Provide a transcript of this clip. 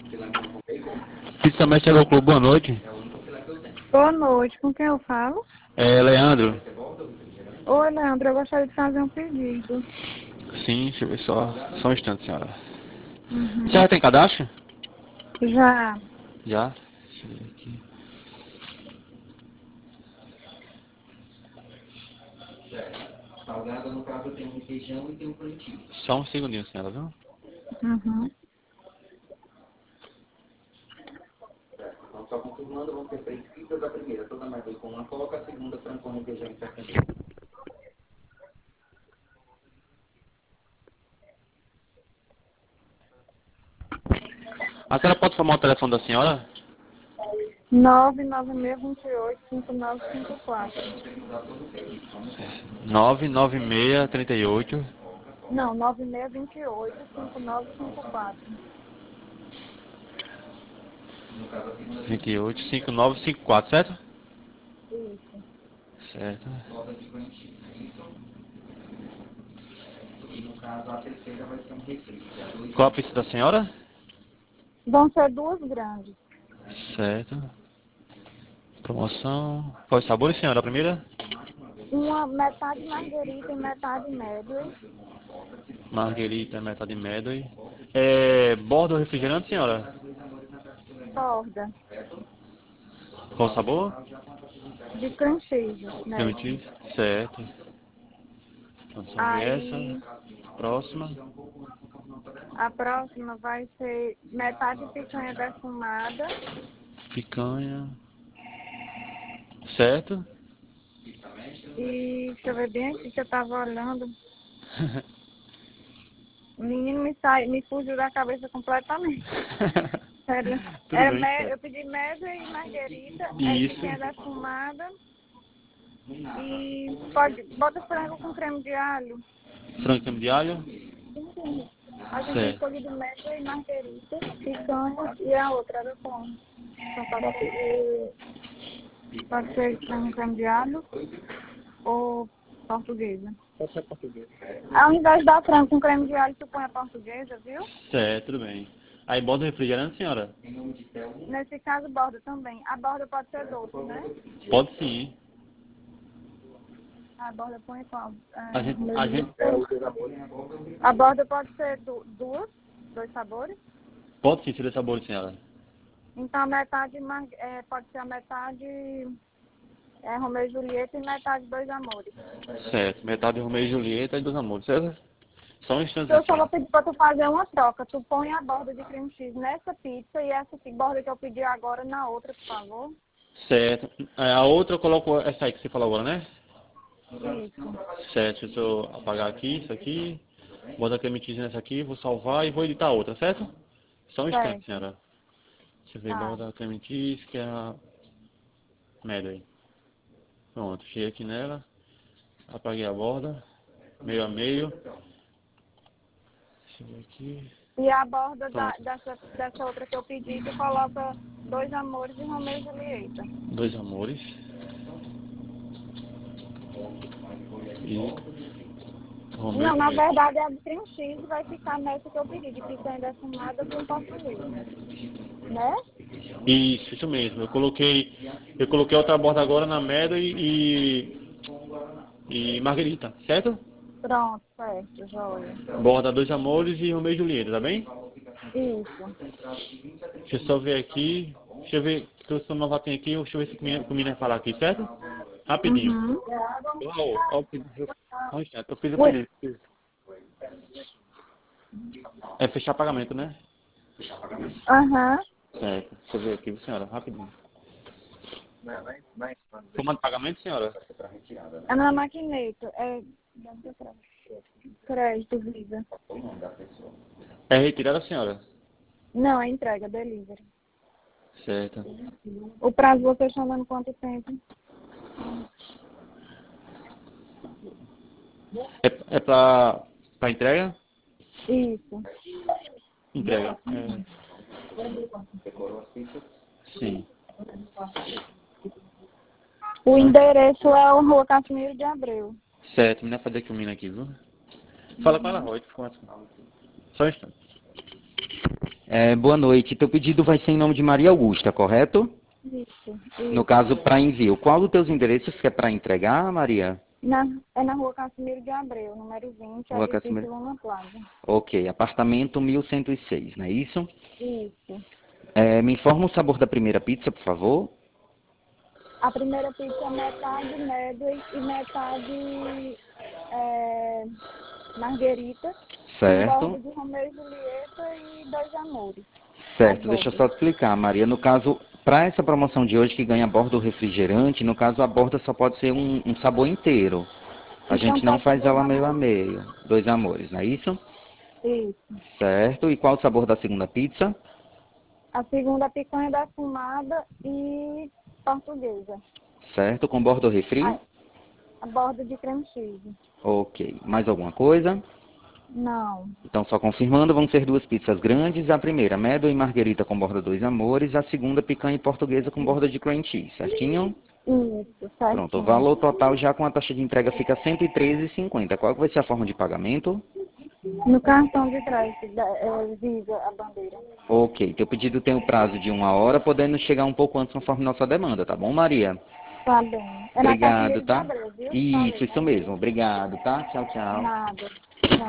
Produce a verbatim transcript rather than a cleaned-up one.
Pizza Mestre Hello Club, boa noite. Boa noite, com quem eu falo? É, Leandro. Oi, Leandro, eu gostaria de fazer um pedido. Sim, deixa eu ver só, só um instante, senhora. Uhum. Você já tem cadastro? Já. Já? Deixa eu ver aqui. Salgado, no caso, tem um requeijão e tem um prontinho. Só um segundinho, senhora, viu? Uhum. Então, só confirmando, vão ser três pizzas. A primeira, toda mais com uma coca. A segunda, frango com requeijão e sertanejo. A senhora pode formar o telefone da senhora? nove nove seis dois oito cinco nove cinco quatro. nove nove seis, três oito. Não, nove seis dois oito cinco nove cinco quatro. vinte e oito, cinco nove cinco quatro, certo? Isso. Certo. E no caso, a terceira vai ser um refri. Qual a pizza da senhora? Vão ser duas grandes. Certo. Promoção. Qual sabor, senhora? A primeira? Uma metade margarita e metade medley. Marguerita, metade medley. É, borda ou refrigerante, senhora? Borda. Qual sabor? De cream cheese, Cream né? cheese. Certo. Promoção de Aí, essa. Próxima. a próxima vai ser metade picanha defumada. Picanha. Certo. E deixa eu ver bem aqui que eu tava olhando. O menino me, sai, me fugiu da cabeça completamente. Era, Tudo era bem. me, eu pedi média e margarita, aí Isso. picanha defumada. E pode, bota frango com creme de alho. Frango creme de alho. A gente tem Certo. escolhido média e margarita, picanha e a outra era como? Então, pode ser, pode ser frango com creme de alho ou portuguesa. Pode ser português. Ao invés da frango com creme de alho, tu põe a portuguesa, viu? Certo, tudo bem. Aí borda refrigerante, senhora? Nesse caso, borda também. A borda pode ser doce, né? Pode sim. A borda põe qual? Ah, A gente, a gente É o desaboro. a borda pode ser du duas, dois sabores. pode sim ser de sabor, senhora. Então, a metade mar- é, pode ser a metade é, Romeu e Julieta e metade Dois Amores. Certo. Metade Romeu e Julieta e dos amores, certo? Só um instante, Eu só vou senhora. pedir para tu fazer uma troca. Tu põe a borda de cream cheese nessa pizza e essa borda que eu pedi agora na outra, por favor. Certo. É, a outra eu coloco essa aí que você falou agora, né? Isso. Certo. Deixa eu apagar aqui, isso aqui. Bota a creme cheese nessa aqui, vou salvar e vou editar a outra, certo? Só um instante, Certo. senhora. Deixa eu ver, Tá. bota a creme cheese, que é a medley. Pronto, cheguei aqui nela. Apaguei a borda. Meio a meio. Deixa eu ver aqui. E a borda da, Pronto. dessa, dessa outra que eu pedi, tu coloca Dois Amores e Romeu e Julieta. Dois amores. E Romeu Não, e na Julieta. verdade a de cream cheese vai ficar nessa que eu pedi, de picanha defumada com português. Né? Isso, isso mesmo. Eu coloquei, eu coloquei outra borda agora na medley e, e margarita, certo? Pronto, certo, joia. Borda Dois Amores e Romeu e Julieta, tá bem? Isso. Deixa eu só ver aqui. Deixa eu ver que eu sou novatinho aqui. Deixa eu ver se o menino o menino vai falar aqui, certo? Rapidinho. Uhum. Ó, ó, ó, ó, um instante, eu fiz o Ui. pedido. É fechar pagamento, né? Aham. Certo. Deixa eu ver aqui, senhora, rapidinho. Não, não, não. Forma de pagamento, senhora? É na maquineta. É. Crédito, Visa. É retirada, senhora? Não, é entrega, delivery. Certo. O prazo você chamando quanto tempo? É, é pra, pra entrega? Isso. Entrega. É, sim. O endereço é o Rua Casimiro de Abreu. Certo, menina fazer aqui o menino aqui, viu? Fala com ela, Roy, tu conversa com ela. Só um instante. É, boa noite. Teu pedido vai ser em nome de Maria Augusta, correto? Isso. No isso. caso, para envio. Qual dos teus endereços que é para entregar, Maria? Na, é na rua Casimiro de Abreu, número vinte, Rua edifício Casimiro. Luna Plaza. Ok, apartamento mil cento e seis, não é isso? Isso. É, me informa o sabor da primeira pizza, por favor. A primeira pizza é metade Medway e metade é, Marguerita, com borda Certo. de Romeu e Julieta e Dois Amores. Certo, As deixa eu bordas. só te explicar, Maria. No caso, para essa promoção de hoje que ganha borda ou refrigerante, no caso a borda só pode ser um, um sabor inteiro. A Então gente não pode ser faz Dois ela meio a Amores? meio. Dois amores, não é isso? Isso. Certo. E qual o sabor da segunda pizza? A segunda picanha defumada e portuguesa. Certo. Com borda ou refri? A, a borda de creme cheese. Ok. Mais alguma coisa? Não. Então, só confirmando, vão ser duas pizzas grandes. A primeira, Medway e Marguerita com borda dois amores. A segunda, picanha e portuguesa com borda de cream cheese. Certinho? Isso, Pronto. O certinho. valor total já com a taxa de entrega fica cento e treze reais e cinquenta centavos. Qual que vai ser a forma de pagamento? No cartão de crédito, da- é, Visa, a bandeira. Ok. Teu pedido tem o prazo de uma hora, podendo chegar um pouco antes conforme nossa demanda, tá bom, Maria? Tá bem. É na Obrigado, Casimiro de tá? Abreu, viu? Isso, Valeu. isso mesmo. Obrigado, tá? Tchau, tchau. Nada.